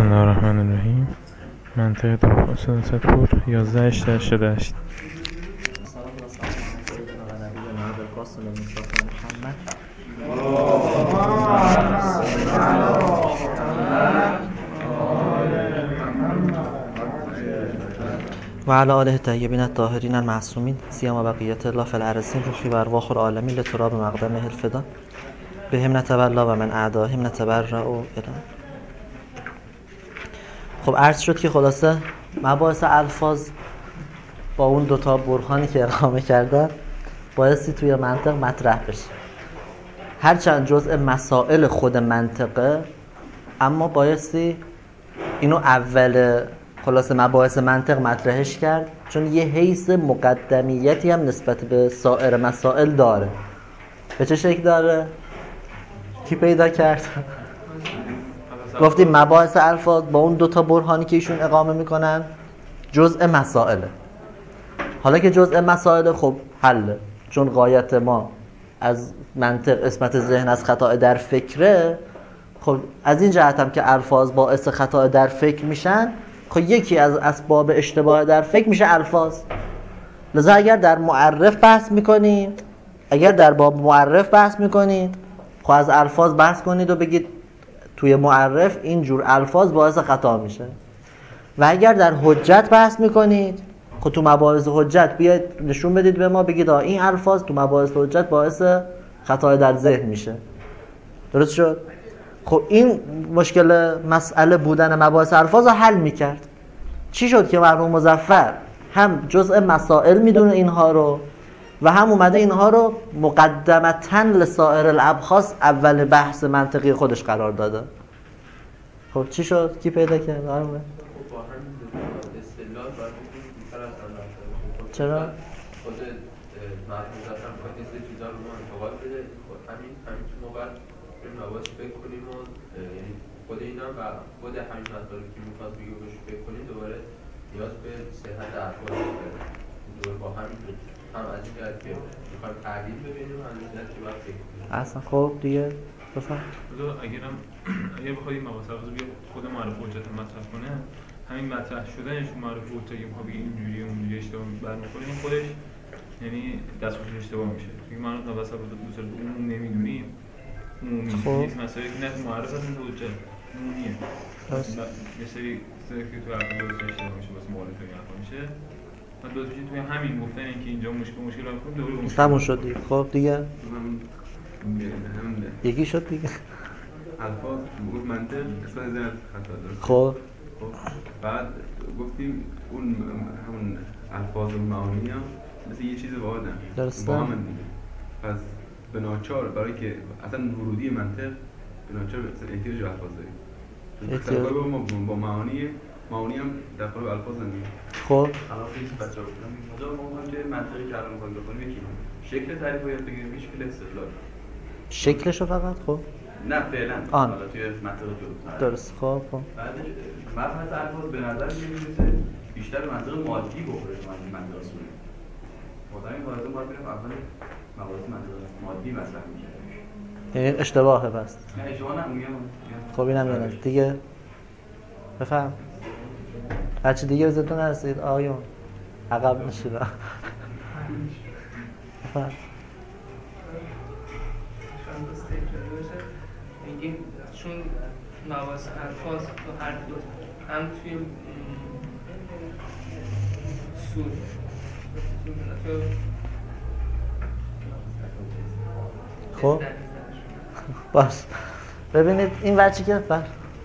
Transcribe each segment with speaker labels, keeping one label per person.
Speaker 1: الله الرحمن الرحیم. منطقه دو ستپور 11-88.
Speaker 2: و علی آله الطیبین الطاهرین المعصومین سیما بقیت الله فی الارضین روحی و ارواح العالمین لتراب مقدمه الفدا بهم نتولا و من اعداهم نتبرأ الی. خب عرض شد که خلاصه مباحث الفاظ با اون دوتا برهانی که اقامه کردن بایستی توی منطق مطرح بشه، هرچند جزء مسائل خود منطقه، اما بایستی اینو اول خلاصه مباحث منطق مطرحش کرد، چون یه حیث مقدمیتی هم نسبت به سایر مسائل داره. به چه شکل داره؟ کی پیدا کرد؟ گفتیم مباحث الفاظ با اون دوتا برهانی که ایشون اقامه میکنن جزء مسائله. حالا که جزء مسائله خب حله، چون غایت ما از منطق اسمت ذهن از خطا در فکره، خب از این جهت هم که الفاظ باعث خطا در فکر میشن، خب یکی از اسباب اشتباه در فکر میشه الفاظ. لذا اگر در معرف بحث میکنید، اگر در باب معرف بحث میکنید، خب از الفاظ بحث کنید و بگید توی معرف اینجور الفاظ باعث خطا میشه. و اگر در حجت بحث میکنید، خب تو مباحث حجت بیاید نشون بدید به ما، بگید این الفاظ تو مباحث حجت باعث خطا در ذهن میشه. درست شد؟ خب این مشکل مسئله بودن مباحث الفاظ رو حل میکرد. چی شد که مرحوم مظفر هم جزء مسائل میدونه اینها رو و هم اومده اینها رو مقدمتاً لسائر الابحاث اول بحث منطقی خودش قرار داده. خب چی شد؟ کی پیدا کرد؟ چرا؟
Speaker 3: خود مرحوم مظفر میخواد یه سری چیزا رو ما انتقال بده، همین که ما باید بریم مباحث فکر کنیم و یعنی خود اینا و خود همین مطالبی که میخواد بگه بهش فکر کنیم دوباره نیاز به صحت الفاظ داره. دوباره با همین هم از این جهت که میخوایم تعبیر ببینیم و از این جهت که باید فکر کنیم.
Speaker 2: اصلا خب دیگه بفهم.
Speaker 1: اگر بخواد این مباحث الفاظ بیا خود معرف حجت مطرح کنه، همین مطرح شدنش معرف حجت که میخواد بگه اینجوری اونجوری اشتباه برمی‌خوره، این خودش یعنی دستخوش اشتباه میشه. چون ما مباحث الفاظ دوست اون نمیدونیم، عمومی نیست، مسائلی که نه معرف هستن تو حجت عمومیه. یه سری که تو الفاظ اشتباه میشه واسه معرفه میشه. و دوستش توی همین گفتن اینکه اینجا مشکل رو دوباره
Speaker 2: تموم شد دیگه. خب دیگه یکی شد دیگه.
Speaker 4: الفاظ بود منطق اصلا ذهن خطا داره.
Speaker 2: خب
Speaker 4: بعد گفتیم اون همون الفاظ و معانی ها مثل یه چیز واحدن،
Speaker 2: درسته
Speaker 4: با هم دیگه. پس به ناچار برای که اصلا ورودی منطق به ناچار احتیاج الفاظ داریم. چون با معانی هم در قالب الفاظ نمیشه.
Speaker 2: خب
Speaker 5: الان فکر بچه‌ها گفتم اینجا ما می‌خوایم که منطقی که الان می‌خوایم بکنیم یکی شکل تعریف رو یاد بگیریم، شکل استدلال
Speaker 2: شکلشو فقط. خب
Speaker 5: نه فعلا حالا توی منطق جلوتر
Speaker 2: درست. خب
Speaker 5: بعدش مبحث الفاظ به نظر میاد بیشتر به منطق مادی بخوره تا منطق اصولی. مثلا این قاعده ما بریم اول مباحث منطق مادی مطرح می‌کنیم.
Speaker 2: یعنی اشتباهه بس.
Speaker 5: نه اشتباه نه میگم.
Speaker 2: خب اینم یعنی دیگه بفهم. بچه دیگه بزرگتون هستید آقایون عقب نشید. بفهم.
Speaker 6: میگیم چون مباحث الفاظ تو هر دو هم توی سود
Speaker 2: خب باش ببینید این بچه که بر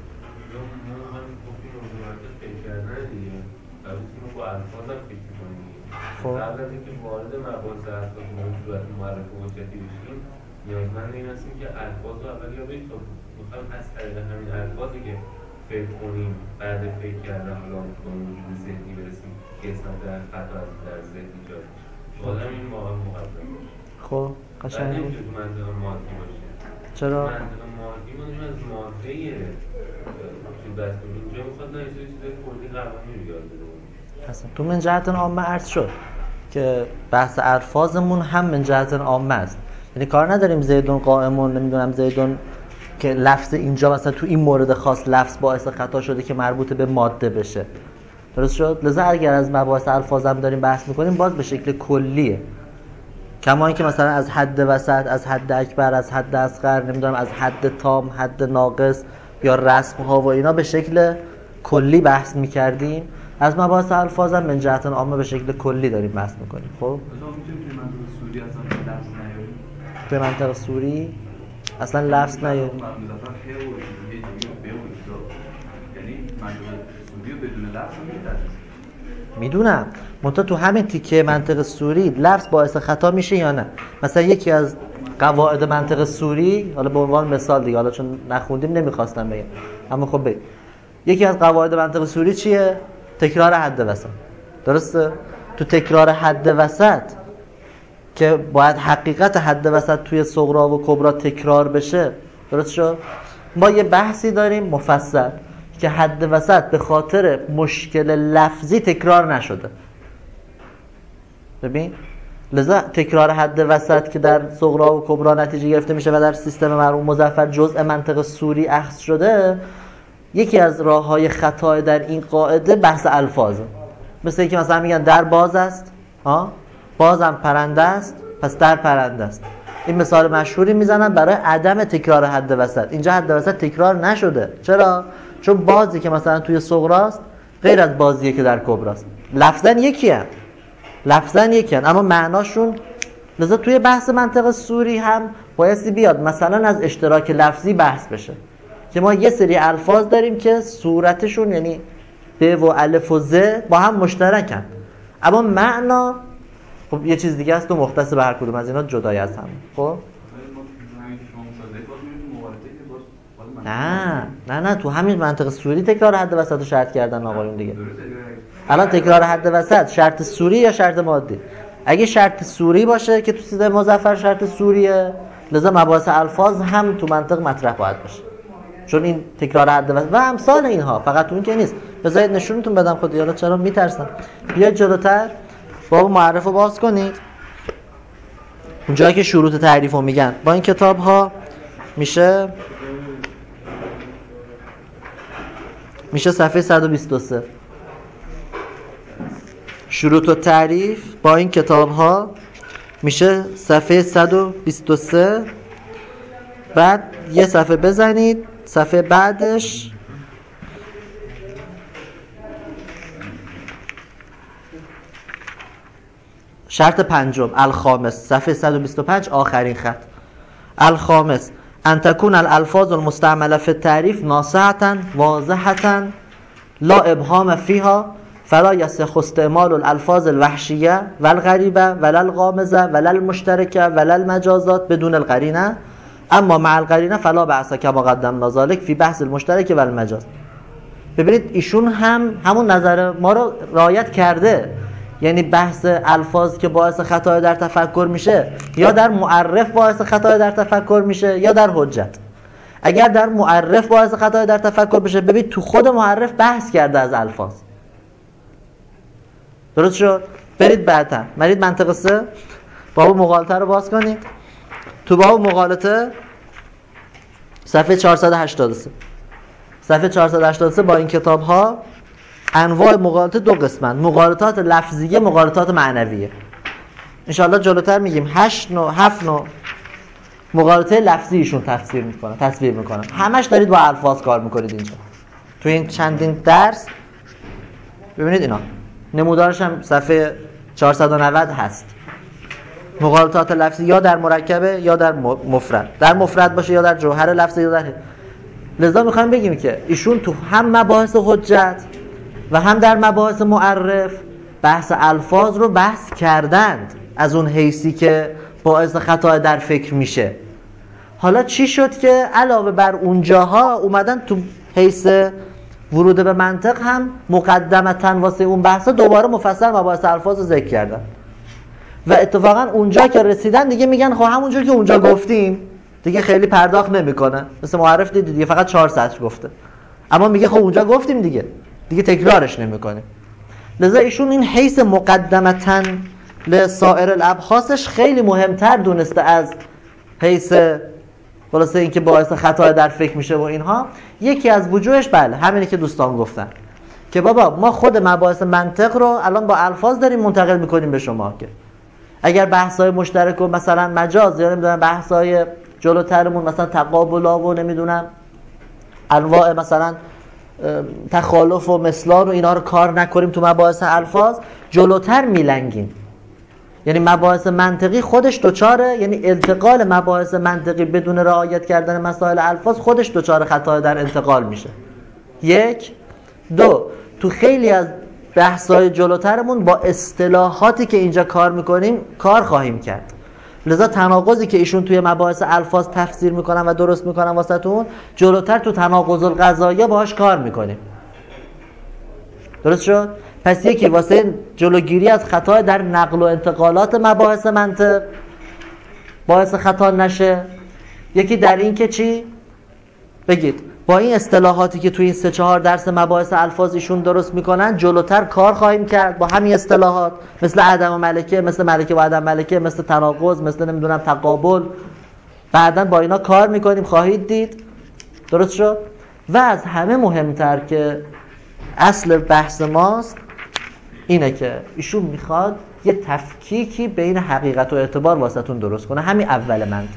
Speaker 3: خب قبل از اینکه وارد مباحث الفاظ موضوعات معرف حجتی بشیم نیازمند این هستیم که الفاظ رو اول یاد بگیریم تا می‌خوایم از طریق همین الفاظی که فکر کنیم بعد فکر کردن حالا به وجود ذهنی برسیم که اسمت در خطا در ذهن ایجاد میشه. آدم این واقعا مقدم باشه.
Speaker 2: خب قشنگ بود.
Speaker 3: نمی‌تونه منطق مادی باشه.
Speaker 2: چرا؟
Speaker 3: منطق مادی منظورم از ماده چیز بس کنیم. اینجا می‌خواد نه یه چیزای کلی قوانین رو یاد بده.
Speaker 2: اصلا تو من جهت عامه عرض شد که بحث الفاظمون هم من جهت عامه است. یعنی کار نداریم زیدون قائمون نمیدونم زیدون که لفظ اینجا مثلا تو این مورد خاص لفظ باعث خطا شده که مربوط به ماده بشه. درست شد؟ لذا اگر از مباحث الفاظ هم داریم بحث میکنیم باز به شکل کلیه، کما اینکه مثلا از حد وسط، از حد اکبر، از حد اصغر، نمیدونم از حد تام، حد ناقص یا رسم ها و اینا به شکل کلی بحث میکردیم. از مباحث الفاظ هم من جهت عامه به شکل کلی داریم بحث میکنیم. خب
Speaker 5: مثلا میتونیم توی منطق سوری اصلا لفظ نیاریم؟
Speaker 2: به منطق سوری اصلا لفظ نیاریم.
Speaker 5: یعنی منطق سوری رو بدون لفظ
Speaker 2: میدونم، منتها تو همین تیکه منطق سوری لفظ باعث خطا میشه یا نه؟ مثلا یکی از قواعد منطق سوری، حالا به عنوان مثال دیگه، حالا چون نخوندیم نمیخواستم بگم، اما خب بگم یکی از قواعد منطق سوری چیه؟ تکرار حد وسط. درسته؟ تو تکرار حد وسط که باید حقیقت حد وسط توی صغرا و کبرا تکرار بشه، درست شد؟ ما یه بحثی داریم مفصل که حد وسط به خاطر مشکل لفظی تکرار نشده. ببین لذا تکرار حد وسط که در صغرا و کبرا نتیجه گرفته میشه و در سیستم مرحوم مظفر جزء منطق سوری اخذ شده، یکی از راه‌های خطا در این قاعده بحث الفاظه. مثل اینکه مثلا میگن در باز است، بازم پرنده است، پس در پرنده است. این مثال مشهوری میزنن برای عدم تکرار حد وسط. اینجا حد وسط تکرار نشده. چرا؟ چون بازی که مثلا توی صغراست غیر از بازیه که در کبراست. لفظاً یکی هن اما معناشون. لذا توی بحث منطق سوری هم بایستی بیاد مثلا از اشتراک لفظی بحث بشه که ما یه سری الفاظ داریم که صورتشون یعنی ب و الف و ز با هم مشترکن، اما معنا خب یه چیز دیگه است و مختص به هر کدوم از اینا جدای از هم. خب نه تو همین منطق سوری تکرار حد وسط رو شرط کردن آقایون دیگه. الان تکرار حد وسط شرط سوری یا شرط مادی؟ اگه شرط سوری باشه که تو سیده مظفر شرط سوریه، لذا مباحث الفاظ هم تو منطق مطرح باید باشه، چون این تکرار حد وسط و امثال اینها. فقط اون که نیست. بذارید نشونتون بدم خود یالا چرا میترسم. بیاید جلوتر باب معرف رو باز کنید، اونجایی که شروط تعریف رو میگن. با این کتاب ها میشه صفحه 123. شروط و تعریف با این کتاب ها میشه صفحه 123. بعد یه صفحه بزنید صفحه بعدش شرط پنجم الخامس، صفحه 125 آخرین خط. الخامس ان تكون الالفاظ المستعمله في التعريف ناصعه واضحه لا ابهام فيها فلا يصح استعمال الالفاظ الوحشيه والغريبه ولا الغامضه ولا المشتركه ولا المجازات بدون القرينه اما مع القرينه فلا بأس كما قدمنا ذلك في بحث المشترك والمجاز. ببینید ایشون همون نظر ما رو رعایت کرده، یعنی بحث الفاظ که باعث خطا در تفکر میشه یا در معرف باعث خطا در تفکر میشه یا در حجت. اگر در معرف باعث خطا در تفکر بشه، ببین تو خود معرف بحث کرده از الفاظ. درست شد؟ برید بعدتر برید منطقه 3 باب مغالطه رو باز کنید. تو باب مغالطه صفحه 483 صفحه 483 با این کتاب ها انواع مغالطه دو قسمن: مغالطات لفظیه، مغالطات معنویه. انشاءالله جلوتر میگیم 7 نوع مغالطه لفظیشون تصویر میکنن. همش دارید با الفاظ کار میکنید اینجا تو این چندین درس. ببینید اینا نمودارش هم صفحه 490 هست. مغالطات لفظی یا در مرکبه یا در مفرد، در مفرد باشه یا در جوهر لفظی یا در. لذا میخوایم بگیم که ایشون تو هم مباحث حجت و هم در مباحث معرف بحث الفاظ رو بحث کردند از اون حیثی که باعث خطا در فکر میشه. حالا چی شد که علاوه بر اونجاها اومدن تو حیث ورود به منطق هم مقدمتاً واسه اون بحثا دوباره مفصل مباحث الفاظ رو ذکر کردن و اتفاقا اونجا که رسیدن دیگه میگن خب همونجور که اونجا گفتیم دیگه خیلی پرداخت نمیکنه. مثل معرف دیگه فقط 4 سطر گفته، اما میگه خب اونجا گفتیم دیگه تکرارش نمیکنه. لذا ایشون این حیث مقدمتاً لسائر الابحاثش خیلی مهمتر دونسته از حیث خلاصه اینکه باعث خطا در فکر میشه و اینها، یکی از وجوهش بله همینی که دوستان گفتن که بابا ما خود مباحث منطق رو الان با الفاظ داریم منتقل میکنیم به شما، که اگر بحث‌های مشترک و مثلا مجاز یا نمیدونم بحث‌های جلوترمون مثلا تقابلا و نمیدونم انواع مثلا تخالف و مثلان و اینا رو کار نکنیم تو مباحث الفاظ، جلوتر میلنگیم. یعنی مباحث منطقی خودش دوچاره، یعنی انتقال مباحث منطقی بدون رعایت کردن مسائل الفاظ خودش دوچاره خطا در انتقال میشه. یک. دو، تو خیلی از بحث‌های جلوترمون با اصطلاحاتی که اینجا کار میکنیم کار خواهیم کرد، لذا تناقضی که ایشون توی مباحث الفاظ تفسیر میکنن و درست میکنن واسهتون، جلوتر تو تناقض القضاییه باهاش کار میکنیم. درست شد؟ پس یکی واسه جلوگیری از خطا در نقل و انتقالات مباحث منطق باعث خطا نشه، یکی در این که چی؟ بگید با این اصطلاحاتی که توی این 3-4 درس مباحث الفاظ ایشون درست میکنن جلوتر کار خواهیم کرد با همین اصطلاحات، مثل عدم و ملکه، مثل ملکه و عدم ملکه، مثل تناقض، مثل نمیدونم تقابل، بعداً با اینا کار میکنیم خواهید دید. درست شد؟ و از همه مهمتر که اصل بحث ماست اینه که ایشون میخواد یه تفکیکی بین حقیقت و اعتبار واسهتون درست کنه. همین اول منطق،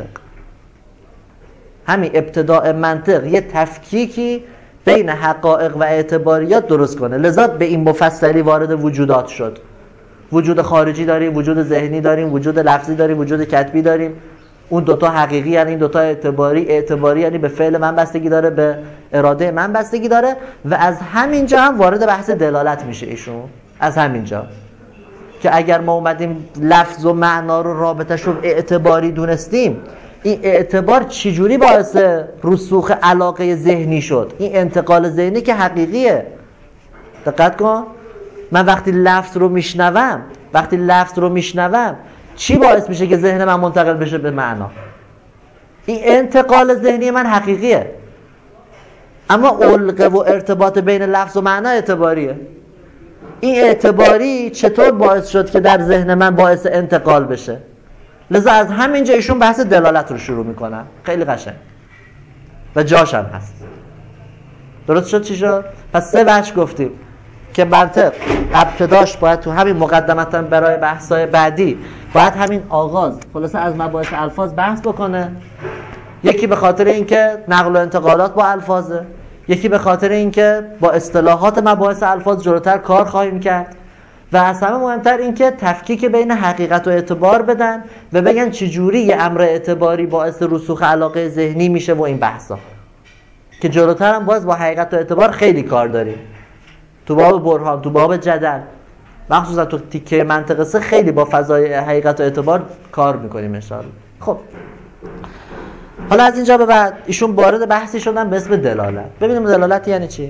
Speaker 2: همین ابتداء منطق یه تفکیکی بین حقایق و اعتباریات درست کنه. لذا به این مفصلی وارد وجودات شد. وجود خارجی داریم، وجود ذهنی داریم، وجود لفظی داریم، وجود کتبی داریم. اون دوتا حقیقی یعنی این دوتا اعتباری یعنی به فعل من بستگی داره، به اراده من بستگی داره. و از همینجا هم وارد بحث دلالت میشه ایشون. از همینجا که اگر ما اومدیم لفظ و معنا رو رابطش رو اعتباری دونستیم، این اعتبار چجوری باعث رسوخ علاقه ذهنی شد؟ این انتقال ذهنی که حقیقیه. دقت کن، من وقتی لفظ رو میشنوم چی باعث میشه که ذهن من منتقل بشه به معنا؟ این انتقال ذهنی من حقیقیه، اما علقه و ارتباط بین لفظ و معنا اعتباریه. این اعتباری چطور باعث شد که در ذهن من باعث انتقال بشه؟ لذا از همینجا ایشون بحث دلالت رو شروع میکنن. خیلی قشنگ و جاش هم هست. درست شد؟ چی شد؟ پس 3 وجه گفتیم که منطق ابتداش باید تو همین مقدمتا برای بحث‌های بعدی باید همین آغاز خلاصه از مباحث الفاظ بحث بکنه. یکی به خاطر اینکه نقل و انتقالات با الفاظه، یکی به خاطر اینکه با اصطلاحات مباحث الفاظ جلوتر کار خواهیم کرد، و از همه مهمتر اینکه تفکیک بین حقیقت و اعتبار بدن و بگن چجوری یه امر اعتباری باعث رسوخ علاقه ذهنی میشه و این بحثا که جلوتر هم باز با حقیقت و اعتبار خیلی کار داریم. تو باب برهان، تو باب جدل، مخصوصا تو تیکه منطقه 3 خیلی با فضای حقیقت و اعتبار کار میکنیم انشاءالله. خب حالا از اینجا به بعد ایشون وارد بحثی شدن به اسم دلالت. ببینیم دلالت یعنی چی.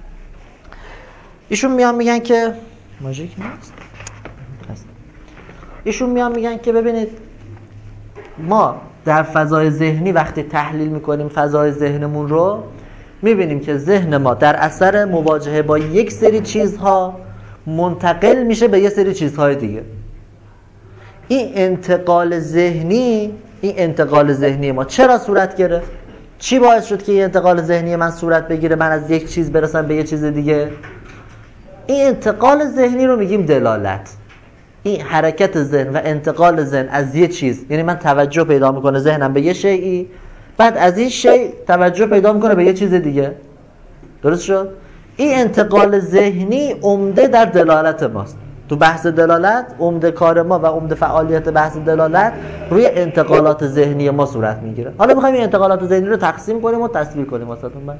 Speaker 2: ایشون میگن که ماژیک نیست. ایشون میگن که ببینید ما در فضای ذهنی وقتی تحلیل میکنیم فضای ذهنمون رو، میبینیم که ذهن ما در اثر مواجهه با یک سری چیزها منتقل میشه به یه سری چیزهای دیگه. این انتقال ذهنی ما چرا صورت گرفت؟ چی باعث شد که این انتقال ذهنی من صورت بگیره، من از یک چیز برسم به یه چیز دیگه؟ این انتقال ذهنی رو میگیم دلالت. این حرکت ذهن و انتقال ذهن از یه چیز، یعنی من توجه پیدا میکنه ذهنم به یه شیئی، بعد از این شیء توجه پیدا میکنه به یه چیز دیگه. درست شد؟ این انتقال ذهنی عمده در دلالت ماست. تو بحث دلالت عمده کار ما و عمده فعالیت بحث دلالت روی انتقالات ذهنی ما صورت میگیره. حالا میخوایم این انتقالات ذهنی رو تقسیم کنیم و تصویر کنیم واسهتون. من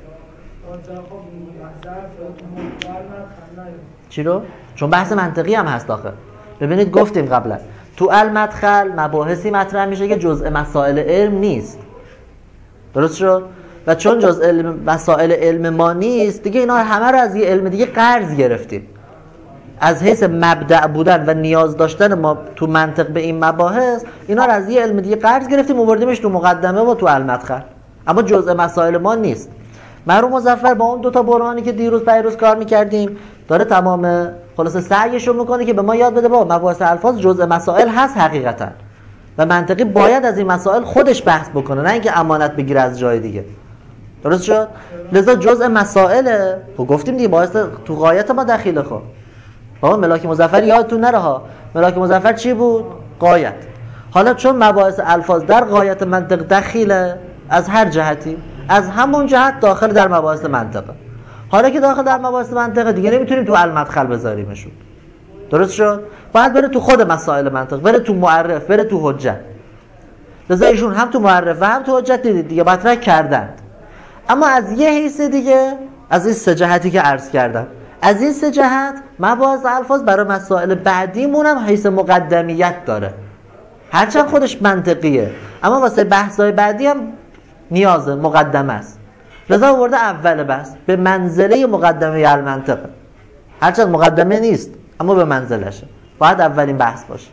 Speaker 2: چی رو؟ چون بحث منطقی هم هست آخه. ببینید گفتیم قبلا تو المدخل مباحثی مطرح میشه که جزء مسائل علم نیست. درست شد؟ و چون جزء مسائل علم ما نیست دیگه، اینا همه رو از یه علم دیگه قرض گرفتیم. از حیث مبدأ بودن و نیاز داشتن ما تو منطق به این مباحث، اینا رو از یه علم دیگه قرض گرفتیم، آوردیمش تو مقدمه و تو المدخل، اما جزء مسائل ما نیست. مرحوم مظفر با اون 2 برهانی که پیروز کار میکردیم داره تمام خلاصه سعیشو میکنه که به ما یاد بده بابا مباحث الفاظ جزء مسائل هست حقیقتا، و منطقی باید از این مسائل خودش بحث بکنه، نه اینکه امانت بگیره از جای دیگه. درست شد؟ لذا جزء مسائله خب گفتیم دیگه باعث تو غایت ما دخیله. خب بابا ملاک مظفر یادتون نره ها، ملاک مظفر چی بود؟ غایت. حالا چون مباحث الفاظ در غایت منطق دخیله از هر جهتی، از همون جهت داخل در مباحث منطقه. حالا که داخل در مباحث منطقه دیگه نمیتونیم تو المدخل بذاریمشون. درست شد؟ باید بره تو خود مسائل منطق، بره تو معرف، بره تو حجت. لذا ایشون هم تو معرف و هم تو حجت دیگه مطرح کردند. اما از یه حیث دیگه، از این سه جهتی که عرض کردم، از این سه جهت مباحث الفاظ برای مسائل بعدیمون هم حیث مقدمیت داره، هرچند خودش منطقیه اما واسه بحث‌های بعدی هم نیازه، مقدمه است. لذا آورده اول بحث به منزله مقدمه المنطق، هرچند مقدمه نیست اما به منزلشه، باید اولین بحث باشه.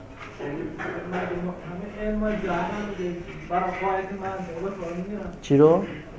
Speaker 2: چی رو؟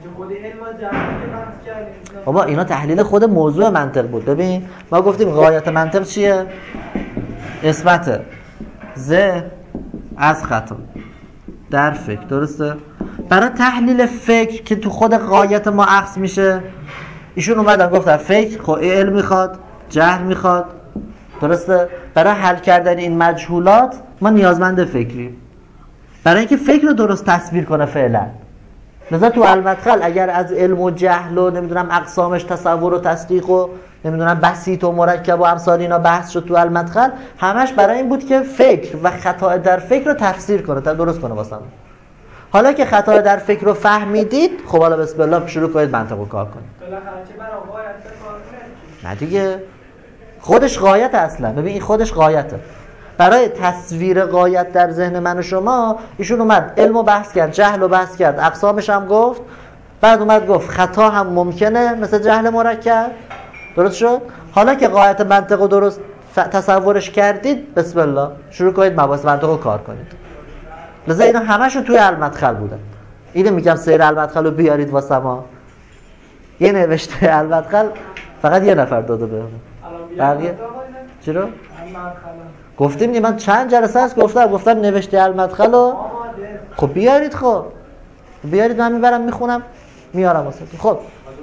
Speaker 2: بابا اینا تحلیل خود موضوع منطق بود. ببین ما گفتیم غایت منطق چیه؟ اثبات ذهن از خطا در فکر. درسته؟ برای تحلیل فکر که تو خود غایت ما اخذ میشه، ایشون اومدن گفتن فکر خب علم میخواد، جهل میخواد. درسته؟ برای حل کردن این مجهولات ما نیازمند فکریم، برای اینکه فکر رو درست تصویر کنه فعلا. لذا تو المدخل اگر از علم و جهل و نمیدونم اقسامش، تصور و تصدیق و نمیدونم بسیط و مرکب و امثال اینا بحث شد تو المدخل، همش برای این بود که فکر و خطا در فکر رو تفسیر کنه، درست کنه واسه. حالا که خطا در فکر رو فهمیدید، خب حالا بسم الله شروع کنید منطق رو کار کنید. نه دیگه خودش غایت اصلا. ببین این خودش غایته. برای تصویر غایت در ذهن من و شما ایشون اومد علم رو بحث کرد، جهل رو بحث کرد، اقسامش هم گفت، بعد اومد گفت خطا هم ممکنه مثل جهل مرکب. درست شد؟ حالا که غایت منطق رو درست تصورش کردید، بسم الله شروع کنید مباحث منطق رو کار کنید. لذا اینا همشون توی المدخل بودن. اینو میگم سیر المدخل رو بیارید واسه ما. یه نوشته المدخل فقط یه نفر داده بهمون. بقیه چی رو؟ گفتیم دیگه، من چند جلسه هست گفتم نوشته المدخل رو خب بیارید. خب بیارید من میبرم میخونم میارم واسه. خب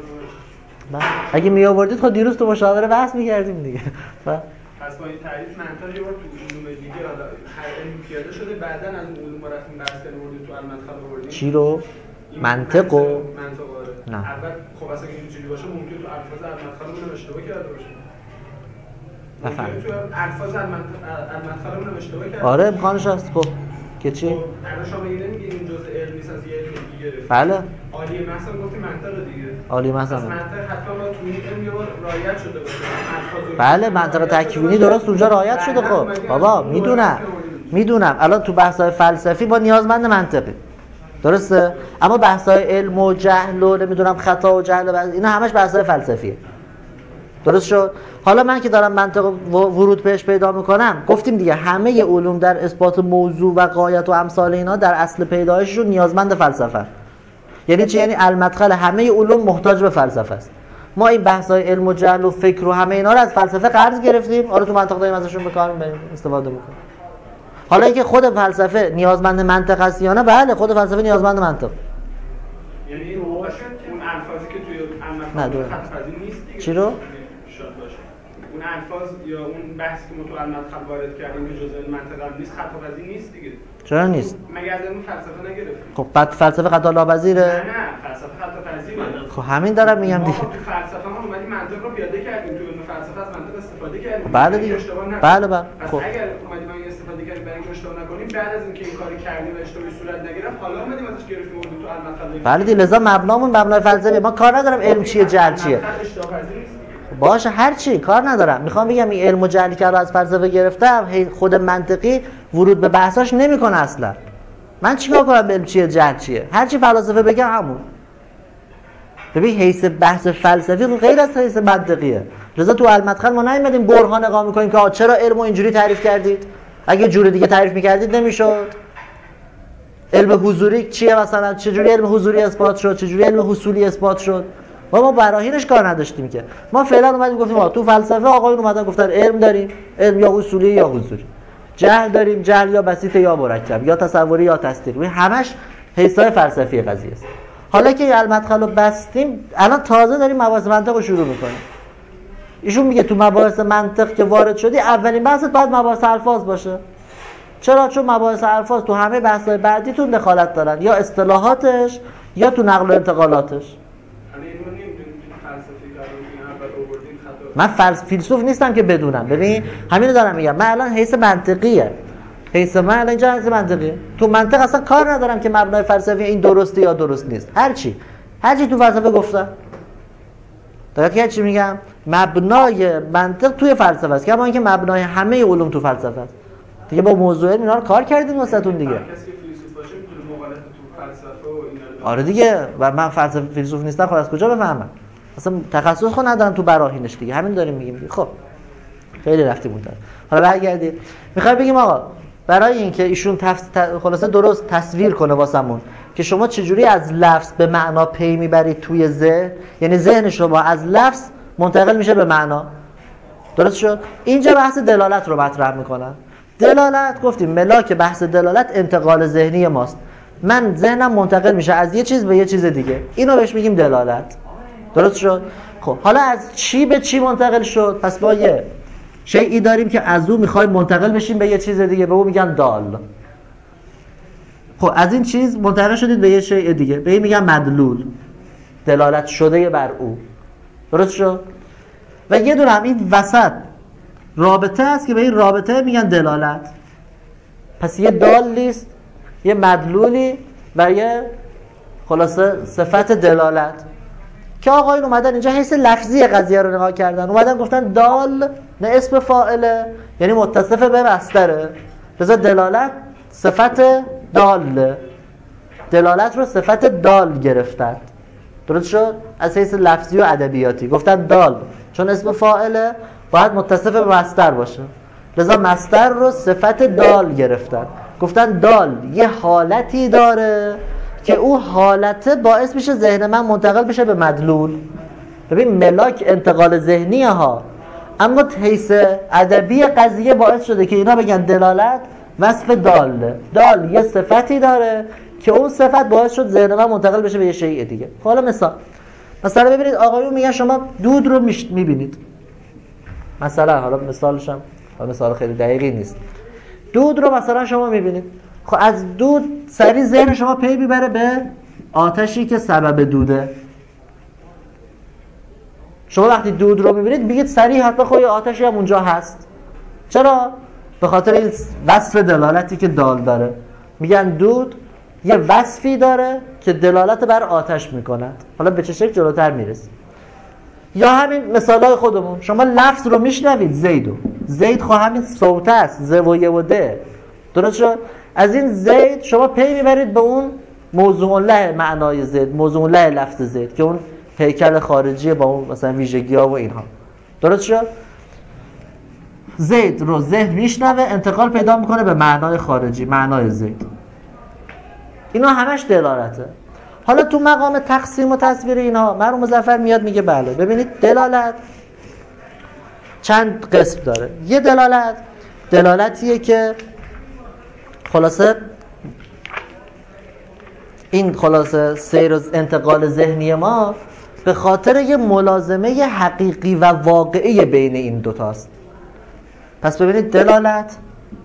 Speaker 2: اگه میآوردید خب دیروز تو مشاوره بحث میکردیم دیگه.
Speaker 7: پس با این تعریف منطق یه بار تو علوم دیگه حالا علم پیاده شده، بعداً از اون علوم رفتیم بحث کردیم آوردیم تو المدخل آوردیم.
Speaker 2: چی رو؟ منطق و
Speaker 7: نه. اول خب اصلا اینجوری باشه ممکن تو الفاظ المدخل رو اشتباه کرده باشه.
Speaker 2: نفهم.
Speaker 7: تو الفاظ المدخل رو اشتباه کرده.
Speaker 2: آره امکانش هست. خب که چی؟
Speaker 7: خب الان شما میگید این جزء علم نیست، از یه علم دیگه.
Speaker 2: بله.
Speaker 7: عالیه مثلا گفتیم منطق دیگه.
Speaker 2: عالیه مثلا.
Speaker 7: منطق حتما با تو این علم یه بار رعایت شده باشه.
Speaker 2: بله منطق تکوینی درست اونجا رعایت شده. خب بابا میدونم الان تو بحث‌های فلسفی با نیازمند منطقی. درسته؟ اما بحث‌های علم و جهل و نمیدونم خطا و جهل و اینا همش بحث‌های فلسفیه. درست شد؟ حالا من که دارم منطق ورود بهش پیدا میکنم، گفتیم دیگه همه علوم در اثبات موضوع و غایت و امثال اینا در اصل پیدایششون نیازمند فلسفه. یعنی چی؟ یعنی المدخل همه علوم محتاج به فلسفه است. ما این بحث‌های علم و جهل و فکر و همه اینا رو از فلسفه قرض گرفتیم، حالا تو منطق داریم ازشون به کار میبریم، استفاده میکنیم. حالا اینکه خود فلسفه نیازمند منطق است یا نه، بله خود فلسفه نیازمند منطق.
Speaker 7: یعنی اون الفاظی که توی المدخل خط‌پذیر نیست دیگه.
Speaker 2: چی رو؟
Speaker 7: شاید باشه. اون الفاظ یا اون بحثی که ما تو المدخل وارد کردیم که جزء منطق نیست، خطاپذیر نیست دیگه.
Speaker 2: چرا نیست؟
Speaker 7: مگر از اون فلسفه نگرفتیم؟
Speaker 2: خب بعد فلسفه خطا ناپذیره؟
Speaker 7: نه فلسفه خطاپذیره.
Speaker 2: خب همین دارم میگم دیگه.
Speaker 7: ما تو فلسفه ما اومدیم منطق رو پیاده کردیم، تو علم فلسفه از منطق استفاده کردیم.
Speaker 2: بله دیگه. بله.
Speaker 7: خب اگر اومدیم این استفاده کردیم برای اینکه اشتباه نکنیم، بعد از اینکه این کاری کردیم و اشتباهی صورت نگرفت، حالا اومدیم ازش گرفتیم و تو المدخل.
Speaker 2: بله دیگه. لذا مبنامون مبنای فلسفی. ما کار ندارم علم چیه جهل چیه. باشه هر چی کار ندارم. میخوام بگم این علم و جهلی که رو از فلسفه گرفتم، خود منطقی ورود به بحثاش نمیکنه اصلا. من چیکار کنم علم چیه جهل چیه؟ هر چی فلسفه بگم همون. ببین حیث بحث فلسفی غیر از حیث منطقیه. لذا تو المدخل ما نیومدیم برهان اقامه کنیم که چرا علم رو اینجوری تعریف کردید؟ اگه جور دیگه تعریف میکردید نمیشد. علم حضوری چیه مثلا؟ چجوری علم حضوری اثبات شد؟ چجوری علم حصولی اثبات شد؟ ما براهینش کار نداشتیم که. ما فعلا اومدیم گفتیم تو فلسفه آقایون اومدن گفتن علم داریم، علم یا حصولی یا حضوری. جهل داریم، جهل یا بسیط یا مرکب، یا تصوری یا تصدیقی، همش حیثای فلسفی قضیه است. حالا که المدخل رو بستیم، الان تازه داریم مباحث منطق رو شروع میکنیم. ایشون میگه تو مباحث منطق که وارد شدی، اولین بحثت باید مباحث الفاظ باشه. چرا؟ چون مباحث الفاظ تو همه بحث‌های بعدیتون دخالت دارن، یا اصطلاحاتش یا تو نقل و انتقالاتش. من فیلسوف نیستم که بدونم. ببین همینو دارم میگم، من الان حیث منطقیه، حیث من الان اینجا حیث منطقیه. تو منطق اصلا کار ندارم که مبنای فلسفی این درسته یا درست نیست. هرچی تو فلسفه گفتم. دقیقاً که چی میگم؟ مبنای منطق توی فلسفه است، کما اینکه مبنای همه علوم تو فلسفه است. دیگه با موضوع اینا رو کار کردیم واسهتون دیگه.
Speaker 7: کسی که فیلسوف باشه میتونه مقالطه تو فلسفه و اینا رو.
Speaker 2: آره دیگه، و من فلسفه فیلسوف نیستم، خب از کجا بفهمم؟ اصلا تخصص خود ندارم تو براهینش دیگه. همین داریم میگیم. خب خیلی رفتیم اونجا. حالا برگردیم. میخوام بگیم آقا برای اینکه ایشون خلاصه درست تصویر کنه واسمون که شما چجوری از لفظ به معنا پی میبرید توی ذهن، یعنی ذهن شما از لفظ منتقل میشه به معنا. درست شد؟ اینجا بحث دلالت رو مطرح میکنن. دلالت گفتیم ملاک بحث دلالت انتقال ذهنی ماست. من ذهنم منتقل میشه از یه چیز به یه چیز دیگه، اینو بهش میگیم دلالت. درست شد؟ خب حالا از چی به چی منتقل شد؟ پس با یه شیئی داریم که از اون میخوایم منتقل بشیم به یه چیز دیگه، به اون میگن دال. خب از این چیز منتقل شدید به یه شیء دیگه، به این میگن مدلول، دلالت شده بر او. درست شد؟ و یه دونه هم این وسط رابطه است که به این رابطه میگن دلالت. پس یه دالیست، یه مدلولی و یه خلاصه صفت دلالت که آقایون اومدن اینجا حیث لفظی قضیه رو نگاه کردن، اومدن گفتن دال نه اسم فاعله، یعنی متصف به مصدره، لذا دلالت صفت دال، دلالت رو صفت دال گرفتن. درست شد؟ از حیث لفظی و ادبیاتی گفتن دال چون اسم فاعله باید متصف به مصدر باشه، لذا مصدر رو صفت دال گرفتن. گفتن دال یه حالتی داره که او حالته باعث میشه ذهن من منتقل بشه به مدلول. ببین ملاک انتقال ذهنیه ها، اما حیث ادبی قضیه باعث شده که اینا بگن دلالت وصف دال. دال یه صفتی داره که اون صفت باعث شد ذهن من منتقل بشه به یه شیء دیگه. حالا مثلا ببینید آقایون میگن شما دود رو میبینید. مثلا حالا مثالش هم مثال خیلی دقیقی نیست. دود رو مثلا شما میبینید، خب از دود سریع ذهن شما پی میبره به آتشی که سبب دوده. شما وقتی دود رو میبینید میگید سریع حتما خب آتشی هم اونجا هست. چرا؟ به خاطر این وصف دلالتی که دال داره. میگن دود یه وصفی داره که دلالت بر آتش میکند. حالا به چه شکل جلوتر میرسیم. یا همین مثالای خودمون، شما لفظ رو میشنوید زید خب همین صوت است، ز و ی و د. درست شد؟ از این زید شما پی میبرید به اون موضوع له معنای زید، موضوع له لفظ زید که اون هیکل خارجی با اون مثلا ویژگی‌ها و اینها. درست شد؟ زید رو ذهن میشنوه، انتقال پیدا میکنه به معنای خارجی، معنای زید. اینا همش دلالته. حالا تو مقام تقسیم و تصویر اینا مرحوم مظفر میاد میگه بله ببینید دلالت چند قسم داره. یه دلالتیه که خلاصه این خلاصه سیر و انتقال ذهنی ما به خاطر یه ملازمه حقیقی و واقعی بین این دوتاست. پس ببینید دلالت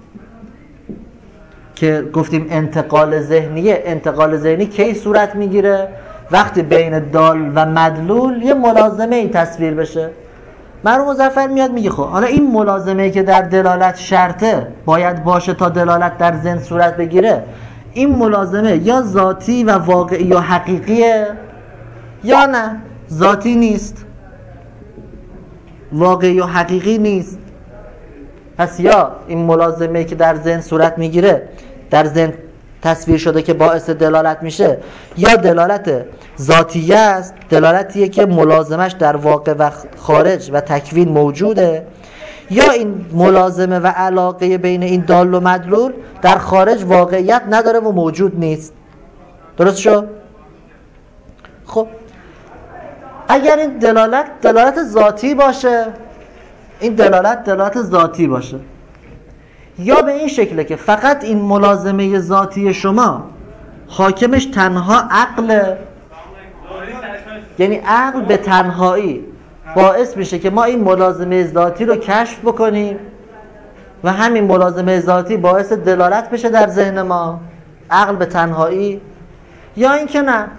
Speaker 2: که گفتیم انتقال ذهنی کی صورت میگیره؟ وقتی بین دال و مدلول یه ملازمه ای تصویر بشه. مرحوم مظفر میاد میگه خب حالا این ملازمه که در دلالت شرطه باید باشه تا دلالت در ذهن صورت بگیره، این ملازمه یا ذاتی و واقعی یا حقیقیه یا نه ذاتی نیست، واقعی و حقیقی نیست. پس یا این ملازمه که در ذهن صورت میگیره در ذهن تصویر شده که باعث دلالت میشه، یا دلالت ذاتیه است، دلالتیه که ملازمش در واقع و خارج و تکوین موجوده، یا این ملازمه و علاقه بین این دال و مدلول در خارج واقعیت نداره و موجود نیست. درست شد؟ خب اگر این دلالت ذاتی باشه، این دلالت ذاتی باشه، یا به این شکله که فقط این ملازمه ذاتی شما حاکمش تنها عقله، یعنی عقل به تنهایی باعث میشه که ما این ملازمه ذاتی رو کشف بکنیم و همین ملازمه ذاتی باعث دلالت بشه در ذهن ما، عقل به تنهایی. یا اینکه نه،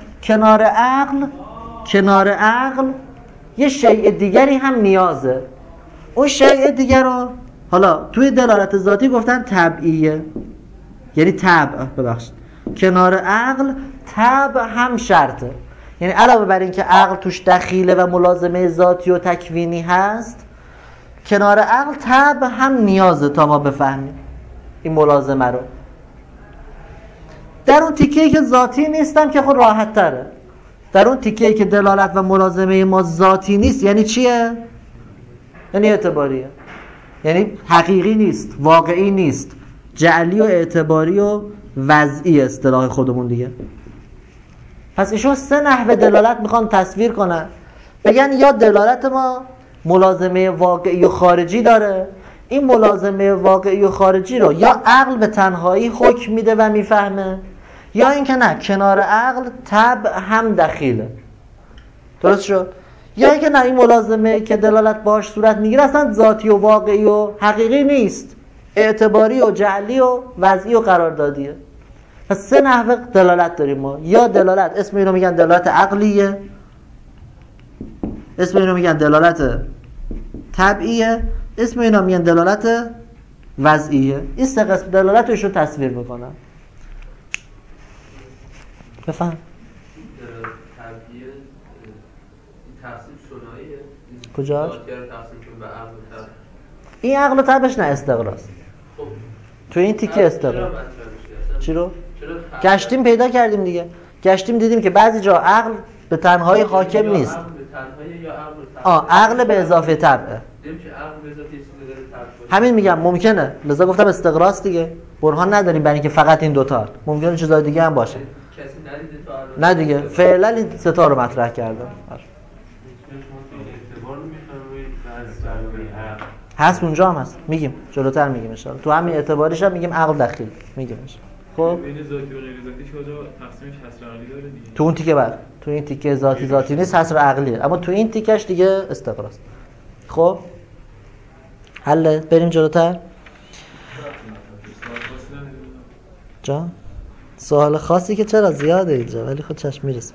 Speaker 2: کنار عقل یه شیء دیگری هم نیازه. اون شیء دیگر رو حالا توی دلالت ذاتی گفتن طبعیه، یعنی طبع، ببخشید کنار عقل طبع هم شرطه. یعنی علاوه بر این که عقل توش دخیله و ملازمه ذاتی و تکوینی هست، کنار عقل طبع هم نیازه تا ما بفهمیم این ملازمه رو. در اون تیکه‌ای که ذاتی نیستم که خود راحت تره. در اون تیکه‌ای که دلالت و ملازمه ما ذاتی نیست، یعنی چیه؟ یعنی اعتباریه، یعنی حقیقی نیست، واقعی نیست، جعلی و اعتباری و وضعی اصطلاح خودمون دیگه. پس ایشون سه نحوه دلالت میخوان تصویر کنن، بگن یا دلالت ما ملازمه واقعی و خارجی داره، این ملازمه واقعی و خارجی رو یا عقل به تنهایی حکم میده و میفهمه، یا اینکه نه، کنار عقل طبع هم دخیله. درست شد؟ یا اینکه نه، این ملازمه که دلالت باش صورت میگیره اصلا ذاتی و واقعی و حقیقی نیست، اعتباری و جعلی و وضعی و قراردادیه. پس سه نحوه دلالت داریم ما. یا دلالت، اسم اینو میگن دلالت عقلیه، اسم اینو میگن دلالت طبعیه، اسم اینو میگن دلالت وضعیه. این سه قسم دلالت رو ایشون تصویر میکنن. بفهم.
Speaker 3: طبعیه تقسیم ثنائیه.
Speaker 2: کجاش؟
Speaker 3: این
Speaker 2: این عقل و طبعش نه، استقراست.
Speaker 3: خب
Speaker 2: تو این تیکه استقرا. چی رو؟ گشتیم پیدا کردیم دیگه. گشتیم دیدیم که بعضی جا عقل به تنهایی حاکم نیست. عقل به اضافه طبعه. همین میگم ممکنه، لذا گفتم استقراست دیگه. برهان نداریم برای اینکه فقط این دوتا، ممکنه چیزای دیگه هم باشه. نه دیگه، فعلا این سه تا رو مطرح کردم. هست اونجا هم هست، میگیم جلوتر میگیم ان شاء الله. تو همین اعتباریش هم میگیم عقل دخیل میگیم. خب
Speaker 1: بین ذاتی و غیر ذاتی شده تقسیمش حصر عقلی داره دیگه.
Speaker 2: تو اون تیکه بعد، تو این تیکه ذاتی نیست، حصر عقلیه، اما تو این تیکش دیگه استقراست. خب حل، بریم جلوتر. جا سوال خاصی که چرا زیاده اینجا، ولی خود چشم میرسه.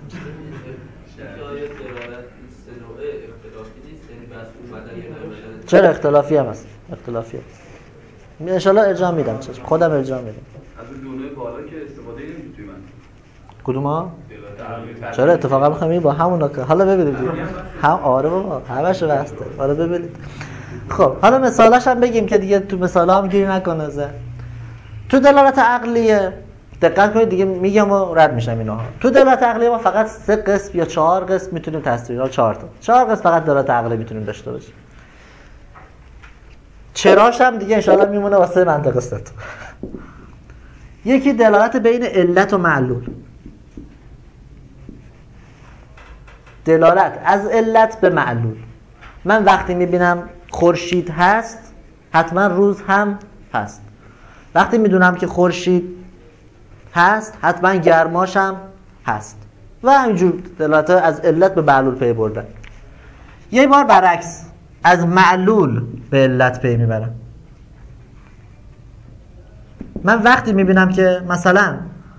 Speaker 2: چرا اختلافی هم هست، اختلافی هست. ان شاء الله ارجاع میدم، چشم خودم ارجاع میدم.
Speaker 4: از دونه بالا که استفاده نمی‌کنی توی من.
Speaker 2: کدوما؟ چرا اتفاقا می‌خوام با همونا که حالا ببینید هم آره بابا همش واسطه. حالا ببینید. خب حالا مثالاش هم بگیم که دیگه تو مثالا هم گیری نکنه زه. تو دلالت عقلیه دقت کنید دیگه، میگم و رد میشم اینا. تو دلالت عقلیه ما فقط 3 قسم یا 4 قسم میتونیم تصویر، یا 4 قسم فقط دلالت عقلی میتونیم داشته باشیم. چراش هم دیگه ان شاء الله میمونه واسه منطق است. یکی دلالت بین علت و معلول، دلالت از علت به معلول. من وقتی میبینم خورشید هست حتما روز هم هست، وقتی میدونم که خورشید هست حتما گرماش هم هست و همینجور دلالت از علت به معلول پی بردن. یه بار برعکس، از معلول به علت پی میبرم. من وقتی میبینم که مثلا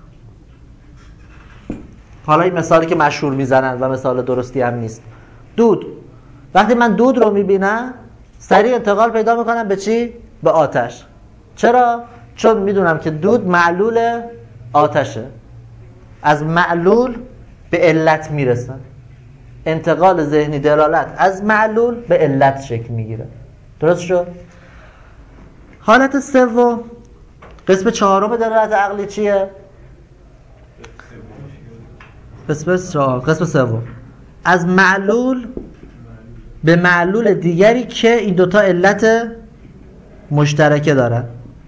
Speaker 2: حالا این مثالی که مشهور میزنن و مثال درستی هم نیست، دود، وقتی من دود رو میبینم سریع انتقال پیدا میکنم به چی؟ به آتش. چرا؟ چون میدونم که دود معلول آتشه، از معلول به علت میرسن. انتقال ذهنی دلالت از معلول به علت شکل میگیره. درست شد؟ حالت سوم، قسم چهارم دلالت عقلی چیه؟ قسم سوم از معلول به معلول دیگری که این دوتا علت مشترکه دارن.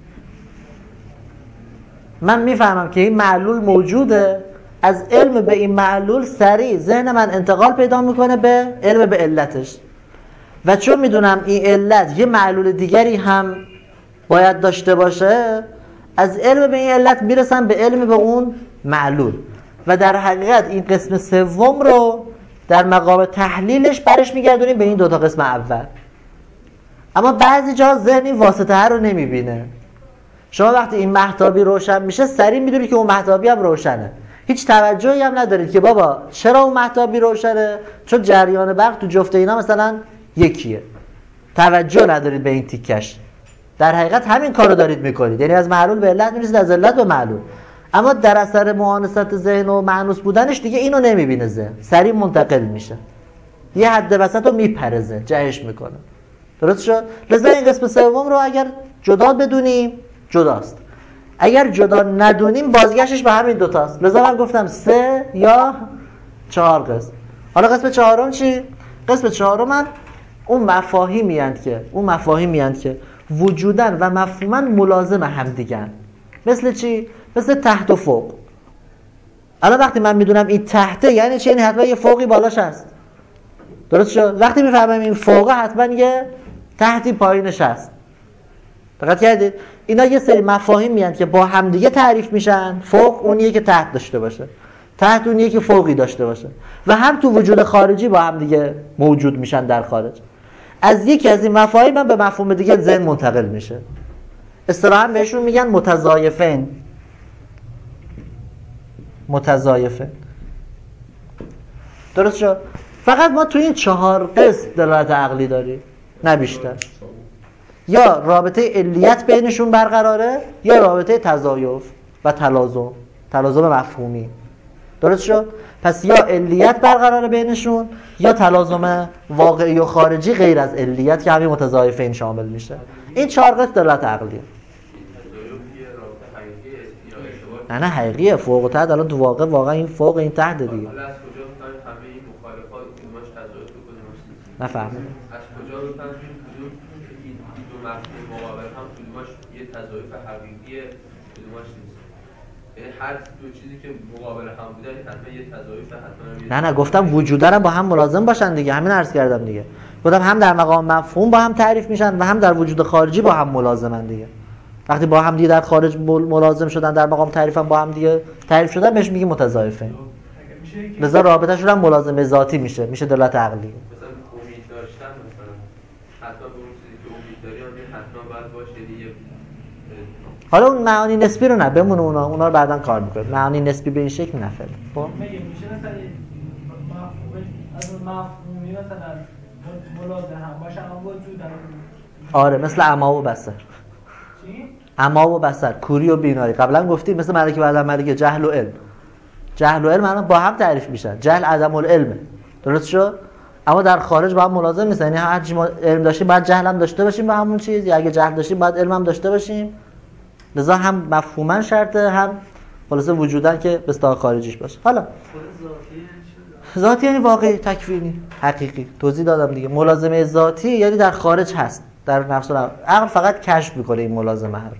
Speaker 2: من میفهمم که این معلول موجوده، از علم به این معلول سریع ذهن من انتقال پیدا میکنه به علم به علتش، و چون میدونم این علت یه معلول دیگری هم باید داشته باشه، از علم به این علت میرسن به علم به اون معلول و در حقیقت این قسم سوم رو در مقام تحلیلش برش میگردونیم به این دوتا قسم اول. اما بعضی جا ذهن این واسطه رو نمیبینه. شما وقتی این مهتابی روشن میشه سریع میدونید که اون مهتابی هم روشنه، هیچ توجهی هم ندارید که بابا چرا اون مهتابی روشنه، چون جریان برق تو جفت اینا مثلا یکیه، توجه ندارید به این تیکش. در حقیقت همین کارو دارید میکنید، یعنی از معلول به علت میرسید، از علت به معلول. اما در اثر مؤانست ذهن و مأنوس بودنش دیگه اینو نمیبینه، ذهن سریع منتقل میشه، یه حد وسط رو میپرزه، جهش میکنه. درست شد؟ لذا این قسم سوم رو اگر جدا بدونیم جداست، اگر جدا ندونیم بازگشتش به همین دوتاست. لذا من گفتم 3 یا 4 قسم. حالا قسم چهارم چی؟ قسم چهارم من اون مفاهیمی هستند که وجودن و مفهوما ملازم هم دیگن. مثل چی؟ مثل تحت و فوق. الان وقتی من میدونم این تحته یعنی چی؟ یعنی حتما یه فوقی بالاش هست. درست شد؟ وقتی میفهمم این فوقه حتما یه تحتی پایینش هست. دقت کردید؟ اینا یه سری مفاهیمی هستند که با همدیگه تعریف میشن. فوق اونیه که تحت داشته باشه، تحت اونیه که فوقی داشته باشه و هم تو وجود خارجی با همدیگه موجود میشن در خارج. از یکی از این مفاهیم من به مفهوم دیگه ذهن منتقل میشه. اصطلاحاً بهشون میگن متضایفین. درست شد؟ فقط ما تو این 4 قسم دلالت عقلی داریم، نه بیشتر. یا رابطه علیت بینشون برقراره یا رابطه تضایف و تلازم مفهومی. درست شد؟ پس یا علیت برقراره بینشون یا تلازم واقعی و خارجی غیر از علیت که همین متضایفین شامل میشه. این 4 قسم دلالت عقلیه. نه حقیقیه. فوق و تحت الان تو واقعا این فوق این تحت دیگه.
Speaker 3: حالا از کجا بفهمیم همه این مخالفات کدومش تضاد و کدومش نیست؟
Speaker 2: نفهمیدم.
Speaker 3: از کجا بفهمیم کدوم این دو مفهوم مقابل هم کدومش یه تضاد حقیقی کدومش نیست؟ یعنی هر دو چیزی که مقابل هم بودن حتما یه تضاد حتما.
Speaker 2: نه گفتم وجودن با هم ملازم باشن دیگه، همین عرض کردم دیگه. گفتم هم در مقام مفهوم با هم تعریف میشن و هم در وجود خارجی با هم ملازمن دیگه. وقتی با هم دیگه در خارج ملازم شدن، در مقام تعریف هم با هم دیگه تعریف شدن، بهش میگیم متضایفین. لذا رابطه‌شون هم ملازمه ذاتی میشه دلالت عقلی.
Speaker 3: مثلا امید داشتن، مثلا حتما به اون چیزی که امید داری حتما باید باشه دیگه.
Speaker 2: حالا اون معانی نسبی رو نه بمونه، اونا رو بعداً کار میکنه. معانی نسبی به این شکل نفعله. خب
Speaker 8: میشه مثلا از مفهومی مثلا ملازم هم باشه اما وجود داره.
Speaker 2: آره، مثل عما و بصر. عما و بصر، کوری و بینایی. قبلا گفتیم مثل ملکه بعد ملکه جهل و علم الان با هم تعریف میشن. جهل عدم العلم. درست شد؟ اما در خارج با هم ملازم نیستن. یعنی هر چی ما علم داشتیم باید جهل هم داشته باشیم به همون چیز، یا اگه جهل داشتیم باید علم هم داشته باشیم. لذا هم مفهوما شرطه، هم خلاصه وجودن که به اصطلاح خارجیش باشه. حالا ذاتی یعنی واقعی، تکوینی، حقیقی. توضیح دادم دیگه. ملازمه ذاتی یعنی در خارج هست، در نفس و عقل فقط کشف میکنه این ملازمه رو.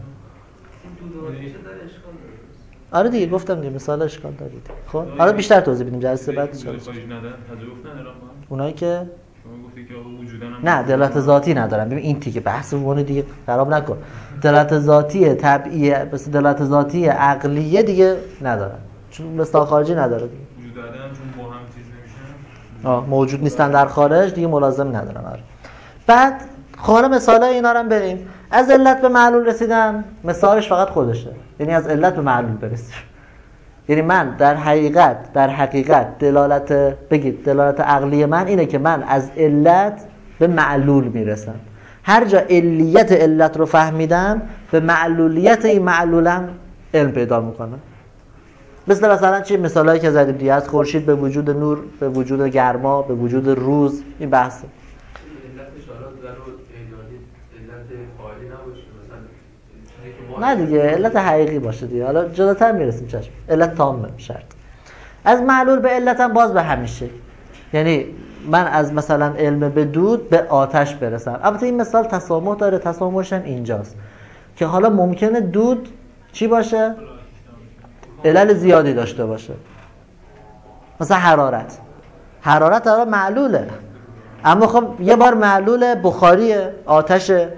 Speaker 2: آره دیگه گفتم دیگه مثال اشکال دارید. خب حالا بیشتر توضیح بدیم جلسه بعد. اونایی که نه دلالت ذاتی ندارن. ببین این تیکه بحث اون دیگه خراب نکن. دلالت ذاتی طبیعیه، بس دلالت ذاتی عقلیه دیگه ندارن، چون مثال خارجی نداره دیگه.
Speaker 1: وجود آدم چون با هم چیز نمیشن،
Speaker 2: موجود نیستن در خارج دیگه، ملازم ندارن. آره. بعد حالا مثالای اینا رو بریم. از علت به معلول رسیدن مثالش فقط خودشه، یعنی از علت به معلول برسیم. یعنی من در حقیقت دلالت عقلی من اینه که من از علت به معلول میرسم. هر جا علیت علت رو فهمیدم به معلولیت این معلولم علم پیدا میکنم. مثلا چی؟ مثالایی که زدیم دیگه، از خورشید به وجود نور، به وجود گرما، به وجود روز. این بحثه. نه دیگه علت حقیقی باشه دیگه. حالا جلوتر میرسیم چشم. علت تامه شرط. از معلول به علتم باز به همیشه. یعنی من از مثلا علم به دود به آتش برسم. البته این مثال تسامح داره، تسامحش هم اینجاست که حالا ممکنه دود چی باشه؟ علل زیادی داشته باشه. مثلا حرارت داره معلوله، اما خب یه بار معلول بخاریه، آتشه،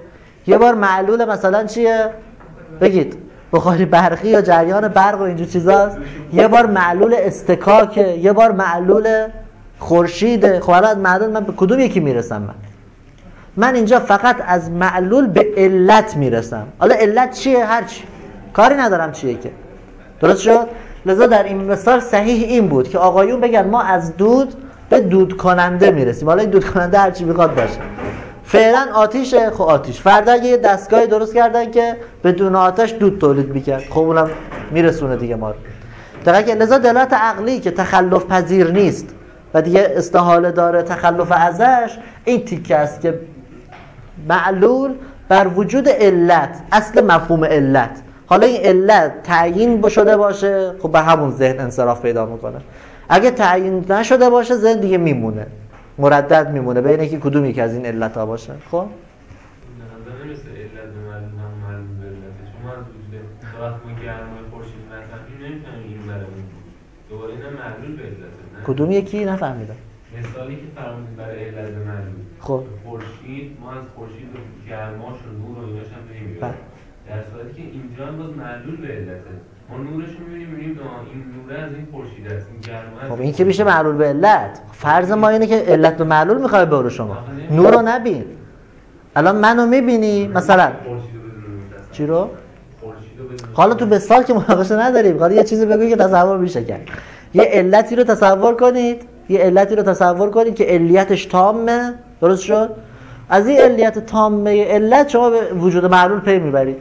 Speaker 2: یه بار معلول مثلا چیه؟ بگید بخاری برقی یا جریان برق و اینجور چیزاست. یه بار معلول استکاکه، یه بار معلول خورشیده. خب الان معلول من به کدوم یکی میرسم؟ من اینجا فقط از معلول به علت میرسم. حالا علت چیه؟ هرچی، کاری ندارم چیه که. درست شد؟ لذا در این مثال صحیح این بود که آقایون بگن ما از دود به دود کننده میرسیم. حالا این دود کننده هرچی میخواد باشه. فعلا آتیشه، خب آتیش. فردا یه دستگاهی درست کردن که بدون آتش دود تولید میکرد، خب اونم میرسونه دیگه ما رو. دقیقاً. لذا دلالت عقلی که تخلف پذیر نیست و دیگه استحاله داره تخلف ازش، این تیکه است که معلول بر وجود علت، اصل مفهوم علت. حالا این علت تعیین شده باشه، خب به همون ذهن انصراف پیدا میکنه. اگه تعیین نشده باشه، ذهن دیگه میمونه، مردد میمونه بین اینکه کدوم یک از این علت ها باشه. خب
Speaker 3: نمیشه علت معلوم به علت. شما از وجود وقتی گرمای خورشید نفهمید نمیفهمید این برای دوباره اینا معلول به علت.
Speaker 2: کدوم یکی نفهمیدم.
Speaker 3: مثالی که فرمودید برای علت معلول.
Speaker 2: خب
Speaker 3: خورشید، ما از خورشید و گرماش و نور و ایناش هم نمی‌بینیم. در صورتی که اینجا باز معلول به علته. ما نورش رو می‌بینیم این نور از این خورشید است، این گرما.
Speaker 2: خب این که میشه معلول به علت. فرض ما اینه که علت به معلول می‌خوای ببره شما. نور رو نبین. الان منو می‌بینی مثلا چی رو؟ حالا تو مثال که مناقشه نداریم. حالا یه چیزی بگو که تصور میشه کرد. یه علتی رو تصور کنید. یه علتی رو تصور کنید که علیتش تامه. درست شد؟ از این علیت تامه علت شما به وجود معلول پی میبرید.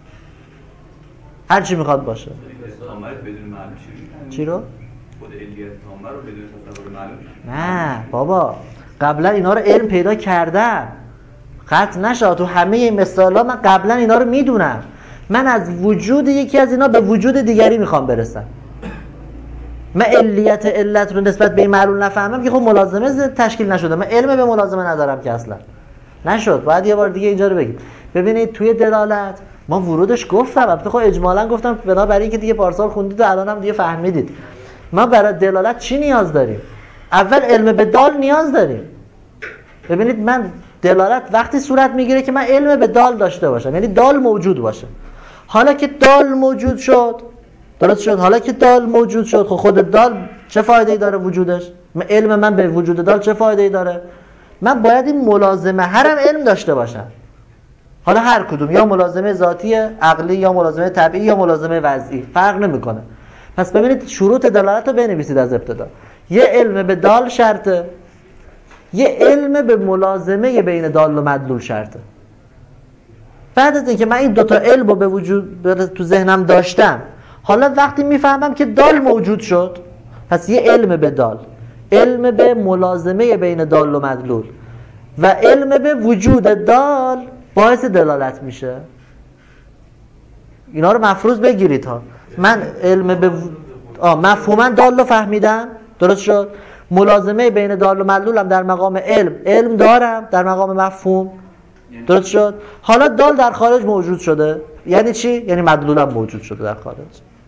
Speaker 2: هر چی میخواد باشه.
Speaker 5: تامه بدون معلول
Speaker 2: چی رو؟
Speaker 5: خود علیت تامه رو بدون تصور معلول.
Speaker 2: نه بابا، قبلا اینا رو علم پیدا کردم. قطع نشه. تو همه این مثالا من قبلا اینا رو میدونم. من از وجود یکی از اینا به وجود دیگری میخوام برسم. من علیت علت رو نسبت به این معلول نفهمم که خب ملازمه تشکیل نشده. من علم به ملازمه ندارم که اصلا نشد. باید یه بار دیگه اینجا رو بگیم. ببینید توی دلالت ما ورودش گفتم، البته خب اجمالاً گفتم بنابراین اینکه دیگه پارسال خوندید و الان هم دیگه فهمیدید. ما برای دلالت چی نیاز داریم؟ اول علم به دال نیاز داریم. ببینید من دلالت وقتی صورت میگیره که من علم به دال داشته باشم، یعنی دال موجود باشه. حالا که دال موجود شد، درست شد، حالا که دال موجود شد، خود دال چه فایده‌ای داره وجودش؟ علم من به وجود دال چه فایده‌ای داره؟ من باید این ملازمه هرم علم داشته باشم. حالا هر کدوم، یا ملازمه ذاتی عقلی یا ملازمه طبیعی یا ملازمه وضعی، فرق نمیکنه. پس ببینید شروط دلالت رو بنویسید از ابتدا. یه علم به دال شرطه، یه علم به ملازمه بین دال و مدلول شرطه. بعد از اینکه من این دوتا علم رو به وجود تو ذهنم داشتم، حالا وقتی میفهمم که دال موجود شد، پس یه علم به دال، علم به ملازمه بین دال و مدلول و علم به وجود دال باعث دلالت میشه. اینا رو مفروض بگیرید ها. من علم به مفهوما دال رو فهمیدم، درست شد. ملازمه بین دال و مدلول هم در مقام علم دارم، در مقام مفهوم، درست شد. حالا دال در خارج موجود شده، یعنی چی؟ یعنی مدلول هم موجود شده در خارج.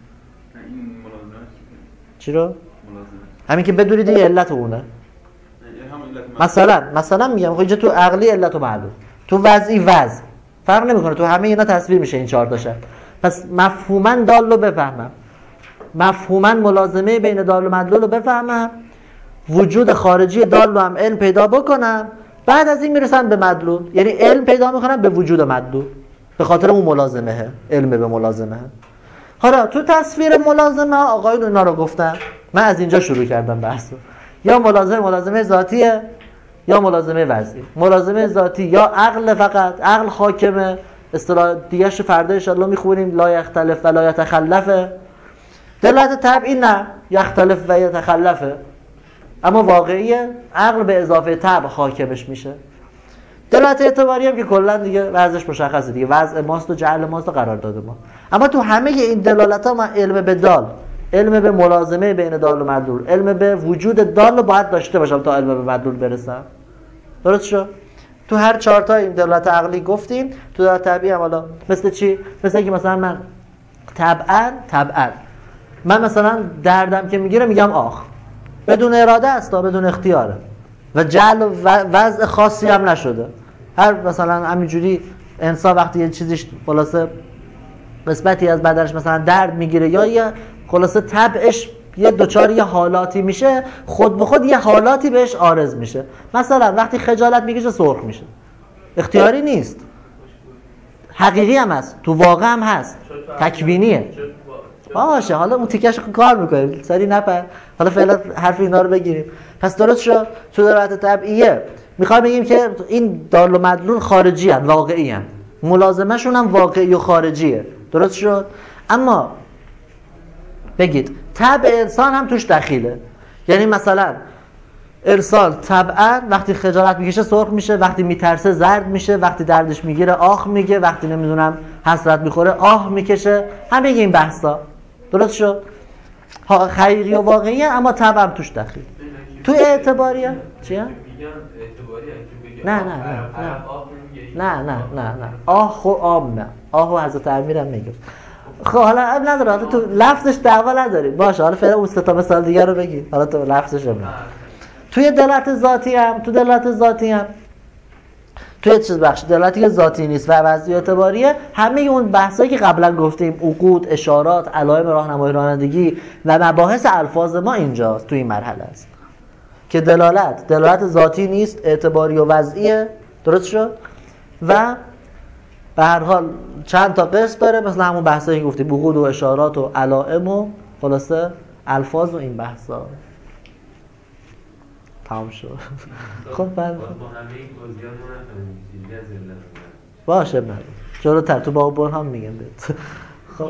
Speaker 2: چی رو؟ همین که بدونید این علت اونه. مثلا میگم خب اینجا تو عقلی علت و معلول، تو وضعی وضع، فرق نمیکنه، تو همه اینا تصویر میشه این 4 تاشه. پس مفهوما دال رو بفهمم، مفهوما ملازمه بین دال و مدلول رو بفهمم، وجود خارجی دال رو هم علم پیدا بکنم، بعد از این میرسم به مدلول، یعنی علم پیدا میکنم به وجود مدلول به خاطر اون ملازمه، علم به ملازمه. حالا تو تصویر ملازمه آقایون اینا رو گفتم، من از اینجا شروع کردم بحثو. یا ملازمه ذاتیه یا ملازمه وضعی. ملازمه ذاتی یا عقل، فقط عقل حاکمه، اصطلاح دیگه‌اش فردا ان شاء الله میخونیم، لا یختلف و لا یتخلف. دلالت طبعی نه، یختلف و یتخلفه، اما واقعیه عقل به اضافه طبع حاکمش میشه. دلالت اعتباری هم که کلا دیگه وضعش مشخصه دیگه، وضع ماست و جعل ماست و قرارداد ما. اما تو همه این دلالت ها من علم به دال، علم به ملازمه بین دال و مدلول، علم به وجود دال رو باید داشته باشم تا علم به مدلول برسم. درست شد؟ تو هر 4 تا این دلالت عقلی گفتیم. تو دلالت طبیعی هم حالا مثل چی؟ مثل اینکه مثلا من طبعا من مثلا دردم که میگیره میگم آخ، بدون اراده است تا بدون اختیاره و جعل و وضع خاصی هم نشده. هر مثلا همینجوری انسان وقتی یه چیزیش خلاصه قسمتی از بدنش مثلا درد میگیره یا یه خلاصه طبعش یه دوچار یه حالاتی میشه، خود به خود یه حالاتی بهش عارض میشه. مثلا وقتی خجالت میکشه سرخ میشه، اختیاری نیست، حقیقی هم هست، تو واقع هم هست، تکوینیه. باشه حالا اون تیکش کار میکنیم سری نپر، حالا فعلا حرف اینا رو بگیریم. پس درست شد تو دلالت طبیعیه میخوام بگیم که این دال و مدلول خارجی هست، واقعی هست، ملازمه شون هم واقعی و خارجیه. درست شد. اما بگید طبع انسان هم توش دخیله، یعنی مثلا ارسال طبعا وقتی خجالت میکشه سرخ میشه، وقتی میترسه زرد میشه، وقتی دردش میگیره آه میگه، وقتی نمیدونم حسرت میخوره آه میکشه، همه این بحثا. درست شد. حقیقی و واقعی اما طبع هم توش دخیل. تو اعتباریه چیه؟ نه آه خو عام نه، آه و حضرت امیر هم میگه. خب حالا اب نداره، حالا تو لفظش دعوا نداریم باشه، حالا فعلا اون سه تا مثال دیگه رو بگی، حالا تو لفظش هم توی دلالت ذاتی هم توی چیز بخش دلاتی که ذاتی نیست و وضعی اعتباریه، همه اون بحثایی که قبلا گفتیم، عقود، اشارات، علائم راهنمای رانندگی و مباحث الفاظ ما اینجاست، توی این مرحله است که دلالت ذاتی نیست، اعتباری و وضعیه. درست شد. و به هر حال چند تا قسم داره، مثلا همون بحثایی که گفتیم، عقود و اشارات و علائم و خلاصه الفاظ و این بحثا. تمام شد. خب بعد با همه این توضیحات ما نفهمیم چیزی از علت باشه، من جلوتر تو باب برهان میگم بهت. خب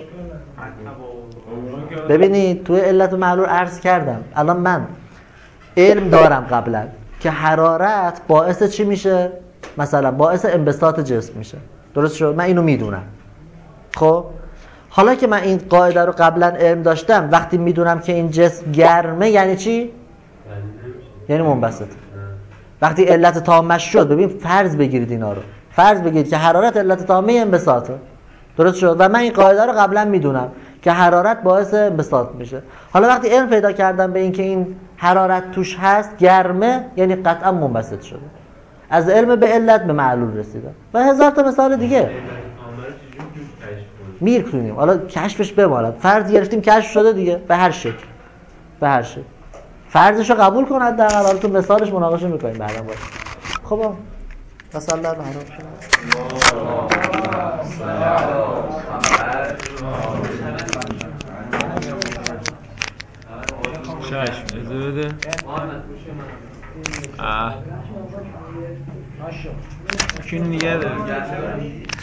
Speaker 2: ببینید توی علت و معلول عرض کردم، الان من علم دارم قبلا که حرارت باعث چی میشه؟ مثلا باعث انبساط جسم میشه. درست شد. من اینو میدونم. خب حالا که من این قاعده رو قبلا علم داشتم، وقتی میدونم که این جسم گرمه یعنی چی؟ یعنی منبسط. وقتی علت تامش شد، ببین فرض بگیرید اینا رو، فرض بگیرید که حرارت علت تامه انبساطه. درست شد. و من این قاعده رو قبلا میدونم که حرارت باعث انبساط میشه. حالا وقتی علم پیدا کردم به این که این حرارت توش هست گرمه، یعنی قطعا منبسط شده. از علم به علت به معلول رسیدم و هزار تا مثال دیگه میرکنیم. حالا کشفش بماند، فرض گرفتیم کشف شده دیگه، به هر شکل فرضش رو قبول کند در حالا تو مثالش مناقشه میکنیم بعدا باید. خب مثلا در محرم
Speaker 1: چشم ازه بده. کینو نگه داره.